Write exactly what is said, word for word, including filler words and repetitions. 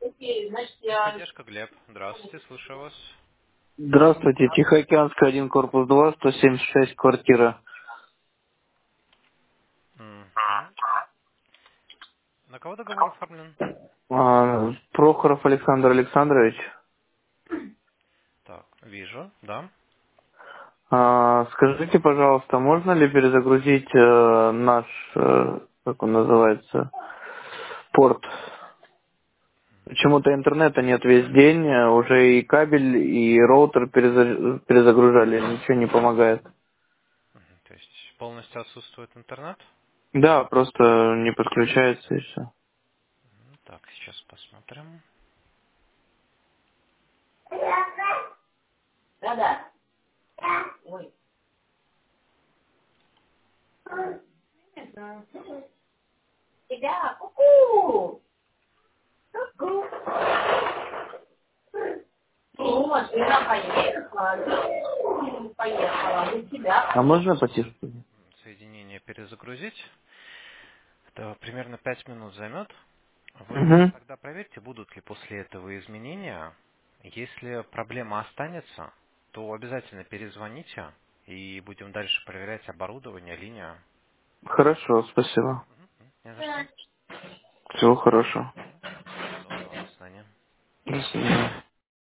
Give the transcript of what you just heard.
Техподдержка, Глеб. Здравствуйте, слушаю вас. Здравствуйте, Тихоокеанская, один, корпус два, сто семьдесят шесть, квартира. Мгм. На кого договор оформлен? А, Прохоров Александр Александрович. Так, вижу, да. А, скажите, пожалуйста, можно ли перезагрузить э, наш, э, как он называется, порт? Почему-то интернета нет весь день, э, уже и кабель, и роутер переза- перезагружали, ничего не помогает. Мгм. То есть полностью отсутствует интернет? Да, просто не подключается и все. М, Так, сейчас посмотрим. А можно потише? Соединение перезагрузить. Это примерно пять минут займет. Вы Угу. тогда проверьте, будут ли после этого изменения. Если проблема останется, то обязательно перезвоните и будем дальше проверять оборудование, линию. Хорошо, спасибо. Мгм. Не за что. Всего хорошего. Мгм. Всего доброго, до свидания. До свидания.